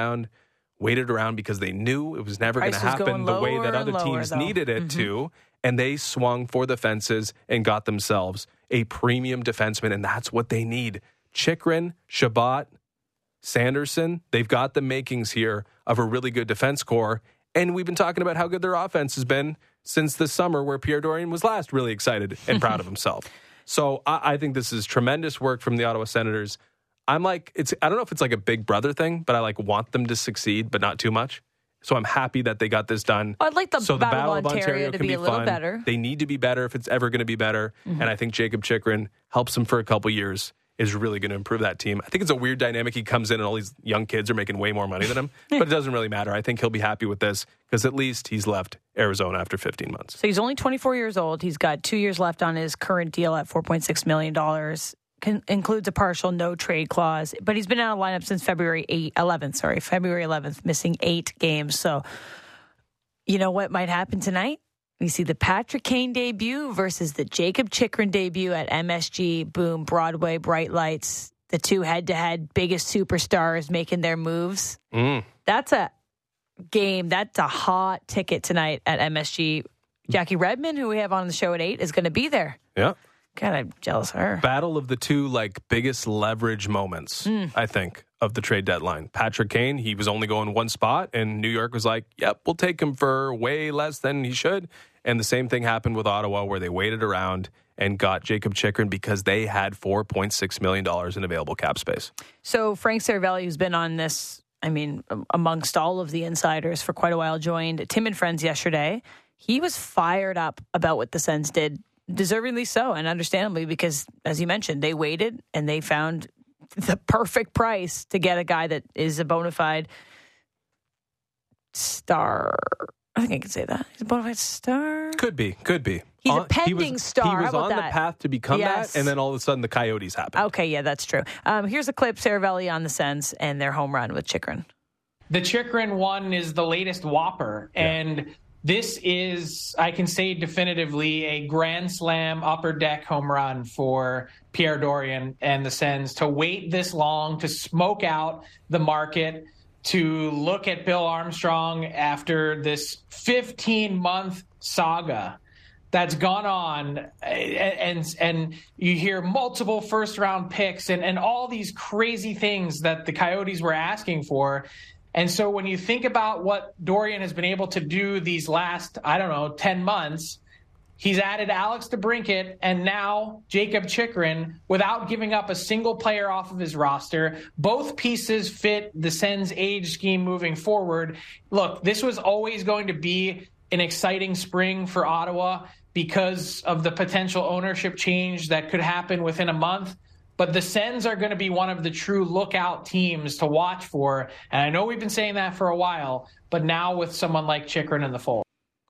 B: because they knew it was never going to happen the way that other teams needed it to. And they swung for the fences and got themselves a premium defenseman, and that's what they need. Chychrun, Chabot, Sanderson, they've got the makings here of a really good defense core. And we've been talking about how good their offense has been since this summer where Pierre Dorion was last really excited and proud of himself. So I think this is tremendous work from the Ottawa Senators. I don't know if it's like a big brother thing, but I want them to succeed, but not too much. So I'm happy that they got this done.
A: I'd like the Battle of Ontario to be a little better.
B: They need to be better if it's ever going to be better. And I think Jakob Chychrun helps them for a couple years, is really going to improve that team. I think it's a weird dynamic. He comes in and all these young kids are making way more money than him, but it doesn't really matter. I think he'll be happy with this because at least he's left Arizona after 15 months.
A: So he's only 24 years old. He's got 2 years left on his current deal at $4.6 million. Includes a partial no trade clause, but he's been out of lineup since February 11th, missing 8 games. So, you know what might happen tonight? We see the Patrick Kane debut versus the Jakob Chychrun debut at MSG. Boom, Broadway, bright lights. The two head-to-head biggest superstars making their moves. That's a game. That's a hot ticket tonight at MSG. Jackie Redmond, who we have on the show at 8, is going to be there.
B: Yeah.
A: God, I'm jealous of her.
B: Battle of the two biggest leverage moments, I think, of the trade deadline. Patrick Kane, he was only going one spot, and New York was like, yep, we'll take him for way less than he should. And the same thing happened with Ottawa, where they waited around and got Jakob Chychrun because they had $4.6 million in available cap space. So
A: Frank Saravelli, who's been on this, amongst all of the insiders for quite a while, joined Tim and Friends yesterday. He was fired up about what the Sens did. Deservingly so, and understandably, because, as you mentioned, they waited and they found the perfect price to get a guy that is a bona fide star. I think I can say that. He's a bona fide star. Could be. He's a pending star.
B: He was
A: How about
B: on
A: that?
B: The path to become that, and then all of a sudden the Coyotes happened.
A: Okay, yeah, that's true. Here's a clip, Saravelli on the Sens and their home run with Chychrun.
G: The Chychrun one is the latest whopper, and this is, I can say definitively, a grand slam upper deck home run for Pierre Dorion and the Sens to wait this long, to smoke out the market, to look at Bill Armstrong after this 15-month saga that's gone on, and you hear multiple first-round picks and all these crazy things that the Coyotes were asking for. And so when you think about what Dorian has been able to do these last, 10 months, he's added Alex DeBrincat and now Jakob Chychrun without giving up a single player off of his roster. Both pieces fit the Sens age scheme moving forward. Look, this was always going to be an exciting spring for Ottawa because of the potential ownership change that could happen within a month. But the Sens are going to be one of the true lookout teams to watch for. And I know we've been saying that for a while, but now with someone like Chychrun in the fold.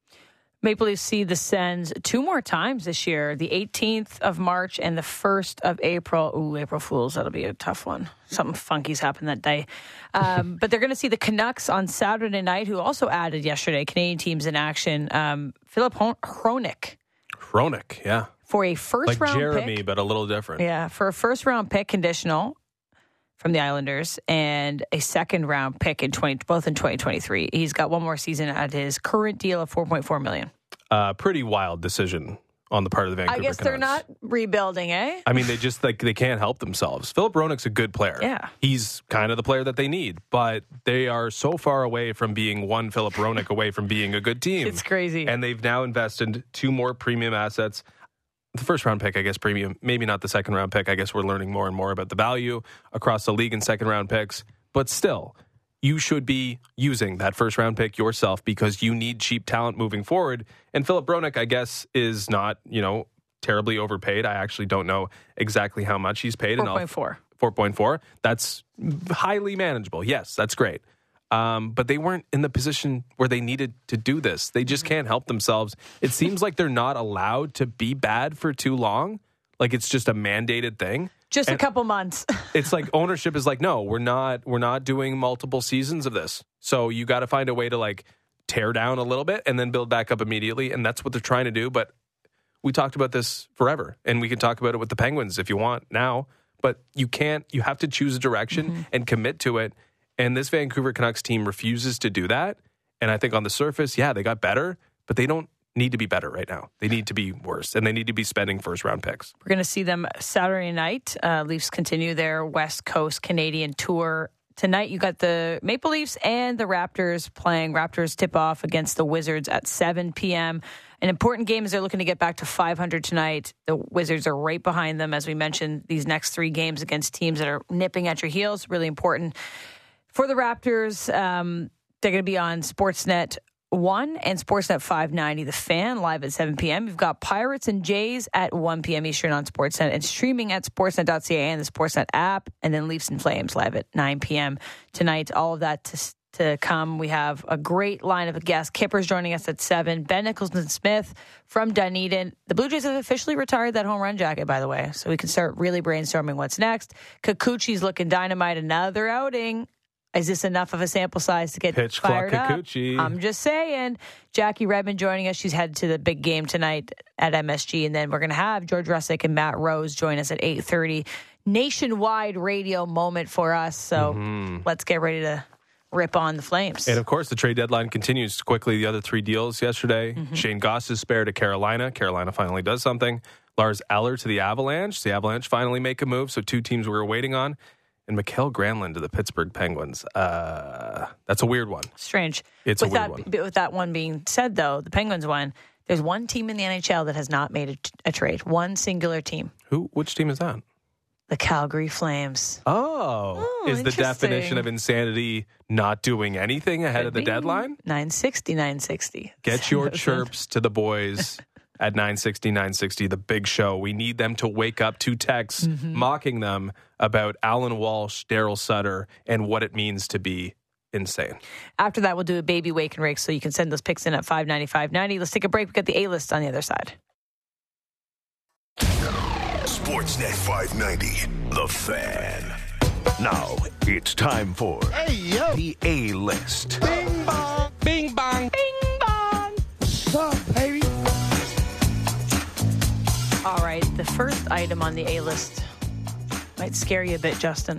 A: Maple Leafs see the Sens 2 more times this year, the 18th of March and the 1st of April. Ooh, April Fools, that'll be a tough one. Something funky's happened that day. But they're going to see the Canucks on Saturday night, who also added yesterday, Canadian teams in action. Philip Hronik.
B: Hronik, yeah.
A: For a first-round pick.
B: Like Jeremy, but a little different.
A: Yeah, for a first-round pick conditional from the Islanders and a second-round pick both in 2023. He's got one more season at his current deal of $4.4 million.
B: Pretty wild decision on the part of the Vancouver
A: Canucks. They're not rebuilding, eh?
B: I mean, they just they can't help themselves. Philip Hronik's a good player.
A: Yeah.
B: He's kind of the player that they need, but they are so far away from being one Philip Hronik away from being a good team.
A: It's crazy.
B: And they've now invested 2 more premium assets. The first round pick, I guess, premium, maybe not the second round pick. I guess we're learning more and more about the value across the league in second round picks. But still, you should be using that first round pick yourself because you need cheap talent moving forward. And Philip Hronik, I guess, is not, terribly overpaid. I actually don't know exactly how much he's paid.
A: 4.4.
B: 4.4. That's highly manageable. Yes, that's great. But they weren't in the position where they needed to do this. They just can't help themselves. It seems like they're not allowed to be bad for too long. Like it's just a mandated thing.
A: Just a couple months.
B: It's like ownership is like, no, we're not doing multiple seasons of this. So you got to find a way to like tear down a little bit and then build back up immediately. And that's what they're trying to do. But we talked about this forever, and we can talk about it with the Penguins if you want now. But you can't. You have to choose a direction and commit to it. And this Vancouver Canucks team refuses to do that. And I think on the surface, yeah, they got better, but they don't need to be better right now. They need to be worse, and they need to be spending first-round picks.
A: We're going to see them Saturday night. Leafs continue their West Coast Canadian tour. Tonight, you got the Maple Leafs and the Raptors playing. Raptors tip off against the Wizards at 7 p.m. An important game as they're looking to get back to 500 tonight. The Wizards are right behind them. As we mentioned, these next 3 games against teams that are nipping at your heels, really important. For the Raptors, they're going to be on Sportsnet 1 and Sportsnet 590, The Fan, live at 7 p.m. You've got Pirates and Jays at 1 p.m. Eastern on Sportsnet and streaming at sportsnet.ca and the Sportsnet app, and then Leafs and Flames live at 9 p.m. tonight. All of that to come. We have a great lineup of guests. Kipper's joining us at 7. Ben Nicholson-Smith from Dunedin. The Blue Jays have officially retired that home run jacket, by the way, so we can start really brainstorming what's next. Kikuchi's looking dynamite. Another outing. Is this enough of a sample size to get
B: pitch
A: fired
B: clock
A: up?
B: Kikuchi.
A: I'm just saying. Jackie Redmond joining us. She's headed to the big game tonight at MSG. And then we're going to have George Russick and Matt Rose join us at 8:30. Nationwide radio moment for us. So let's get ready to rip on the Flames.
B: And, of course, the trade deadline continues quickly. The other 3 deals yesterday. Shane Goss is spared to Carolina. Carolina finally does something. Lars Eller to the Avalanche. The Avalanche finally make a move. So 2 teams we were waiting on. And Mikael Granlund to the Pittsburgh Penguins. That's a weird one.
A: Strange.
B: It's a weird one.
A: With that one being said, though, the Penguins one, there's one team in the NHL that has not made a trade. One singular team.
B: Which team is that?
A: The Calgary Flames.
B: Oh, is the definition of insanity not doing anything ahead of the deadline?
A: 960.
B: Get your chirps to the boys at 960, the big show. We need them to wake up to texts mocking them about Alan Walsh, Daryl Sutter, and what it means to be insane.
A: After that, we'll do a baby wake and rake, so you can send those picks in at 590. Let's take a break. We've got the A-list on the other side.
H: Sportsnet 590, The Fan. Now, it's time for the A-list.
I: Bing bong.
B: Bing bong.
A: Bing bong.
I: What's up, baby?
A: All right, the first item on the A-list might scare you a bit, Justin.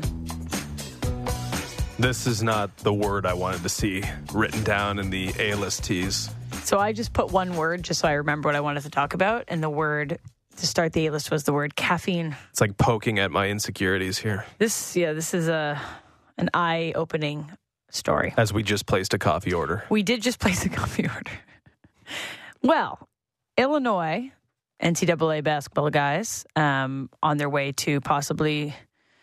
B: This is not the word I wanted to see written down in the A-list tease.
A: So I just put one word just so I remember what I wanted to talk about, and the word to start the A-list was the word caffeine.
B: It's like poking at my insecurities here.
A: This is an eye-opening story.
B: As we just placed a coffee order.
A: We did just place a coffee order. Well, Illinois NCAA basketball guys on their way to possibly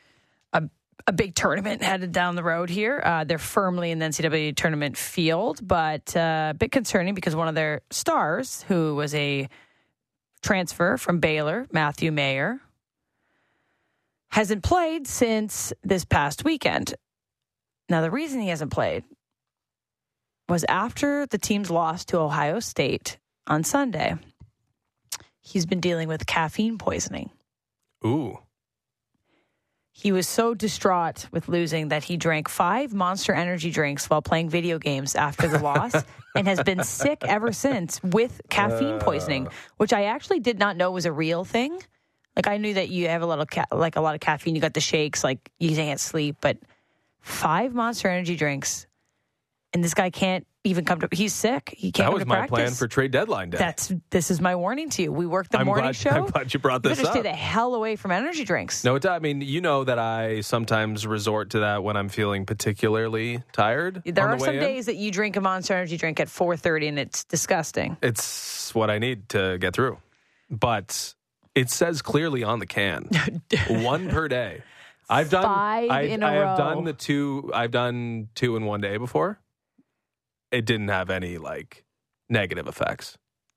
A: a big tournament headed down the road here. They're firmly in the NCAA tournament field, but a bit concerning because one of their stars, who was a transfer from Baylor, Matthew Mayer, hasn't played since this past weekend. Now, the reason he hasn't played was after the team's loss to Ohio State on Sunday. He's been dealing with caffeine poisoning.
B: Ooh.
A: He was so distraught with losing that he drank 5 Monster Energy drinks while playing video games after the loss and has been sick ever since with caffeine poisoning, which I actually did not know was a real thing. Like, I knew that you have a lot of caffeine. You got the shakes, like you can't sleep, but 5 Monster Energy drinks, and this guy can't even come to. He's sick. He can't.
B: That was
A: come to
B: my
A: practice.
B: plan for trade deadline day.
A: This is my warning to you. We work the morning show.
B: I'm glad you brought this
A: you better
B: up.
A: stay the hell away from energy drinks.
B: No, I mean, you know that I sometimes resort to that when I'm feeling particularly tired.
A: There are some
B: in.
A: days that you drink a Monster Energy drink at 4:30, and it's disgusting.
B: It's what I need to get through, but it says clearly on the can, 1 per day. I've done
A: 5 in a row.
B: I've done the 2. I've done 2 in one day before. It didn't have any negative effects.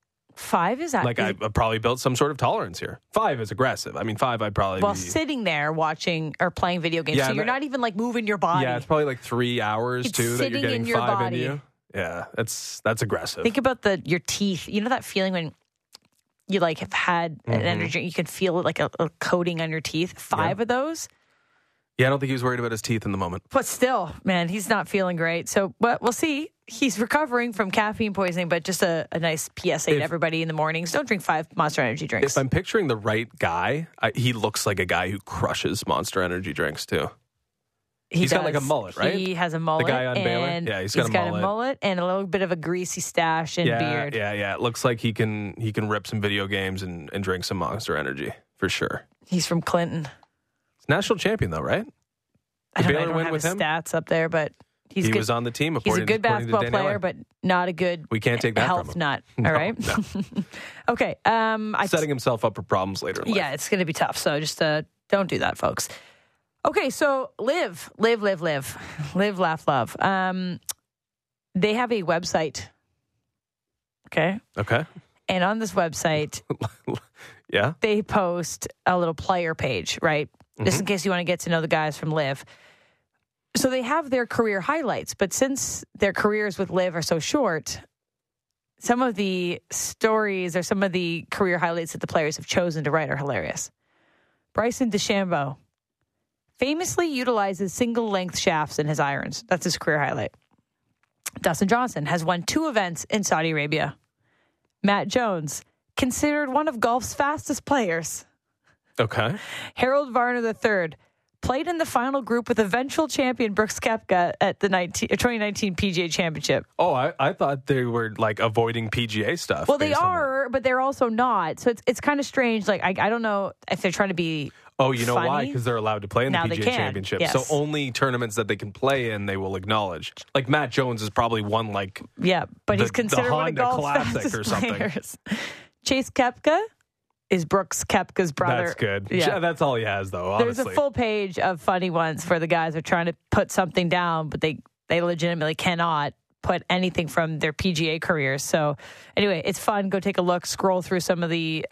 A: 5 is that?
B: I probably built some sort of tolerance here. 5 is aggressive. I mean, 5 I'd probably
A: while sitting there watching or playing video games.
B: Yeah,
A: so you're not even moving your body.
B: Yeah, it's probably 3 hours
A: It's
B: too that you're
A: sitting
B: getting
A: in your
B: 5
A: body.
B: into you. Yeah, that's aggressive.
A: Think about your teeth. You know that feeling when you have had an energy drink, you can feel it like a coating on your teeth. 5 of those.
B: Yeah, I don't think he was worried about his teeth in the moment.
A: But still, man, he's not feeling great. So, but we'll see. He's recovering from caffeine poisoning, but just a nice PSA to everybody in the mornings. Don't drink 5 Monster Energy drinks.
B: If I'm picturing the right guy, he looks like a guy who crushes Monster Energy drinks too. He's got a mullet, right?
A: He has a mullet.
B: The guy on Baylor? Yeah, he's got a mullet
A: and a little bit of a greasy stash and beard.
B: Yeah. It looks like he can rip some video games and drink some Monster Energy for sure.
A: He's from Clinton.
B: He's national champion though, right?
A: I don't have his stats up there, but he
B: was on the team.
A: He's a good basketball player, but not a good.
B: We can't take that
A: health
B: from him.
A: nut. All right.
B: No.
A: Okay.
B: Setting himself up for problems later in life.
A: Yeah, it's going to be tough. So just don't do that, folks. Okay, so live, laugh, love. They have a website. Okay. And on this website,
B: yeah,
A: they post a little player page, right? Just in case you want to get to know the guys from Live. So they have their career highlights, but since their careers with Live are so short, some of the stories or some of the career highlights that the players have chosen to write are hilarious. Bryson DeChambeau famously utilizes single-length shafts in his irons. That's his career highlight. Dustin Johnson has won 2 events in Saudi Arabia. Matt Jones, considered one of golf's fastest players.
B: Okay.
A: Harold Varner III played in the final group with eventual champion Brooks Koepka at the 2019 PGA Championship.
B: Oh, I thought they were avoiding PGA stuff.
A: Well, they are, but they're also not. So it's kind of strange. I don't know if they're trying to be.
B: Oh, you know
A: funny.
B: why? Because they're allowed to play in the
A: Now
B: PGA
A: they can.
B: Championship.
A: Yes.
B: So only tournaments that they can play in, they will acknowledge. Like Matt Jones is probably one
A: Yeah, but he's considered one of
B: Honda
A: golf's
B: Classic
A: fastest
B: or something.
A: players. Chase Koepka is Brooks Koepka's brother.
B: That's good.
A: Yeah.
B: That's all he has, though, honestly.
A: There's a full page of funny ones where the guys are trying to put something down, but they legitimately cannot put anything from their PGA careers. So anyway, it's fun. Go take a look. Scroll through some of the,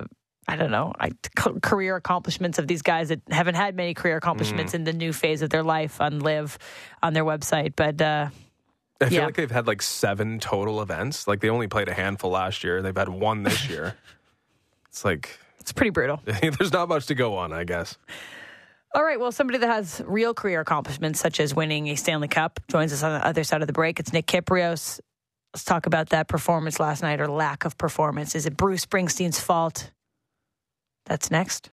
A: career accomplishments of these guys that haven't had many career accomplishments in the new phase of their life on Live on their website. But
B: I feel like they've had 7 total events. They only played a handful last year. They've had 1 this year. It's
A: pretty brutal.
B: There's not much to go on, I guess.
A: All right. Well, somebody that has real career accomplishments, such as winning a Stanley Cup, joins us on the other side of the break. It's Nick Kypreos. Let's talk about that performance last night or lack of performance. Is it Bruce Springsteen's fault? That's next.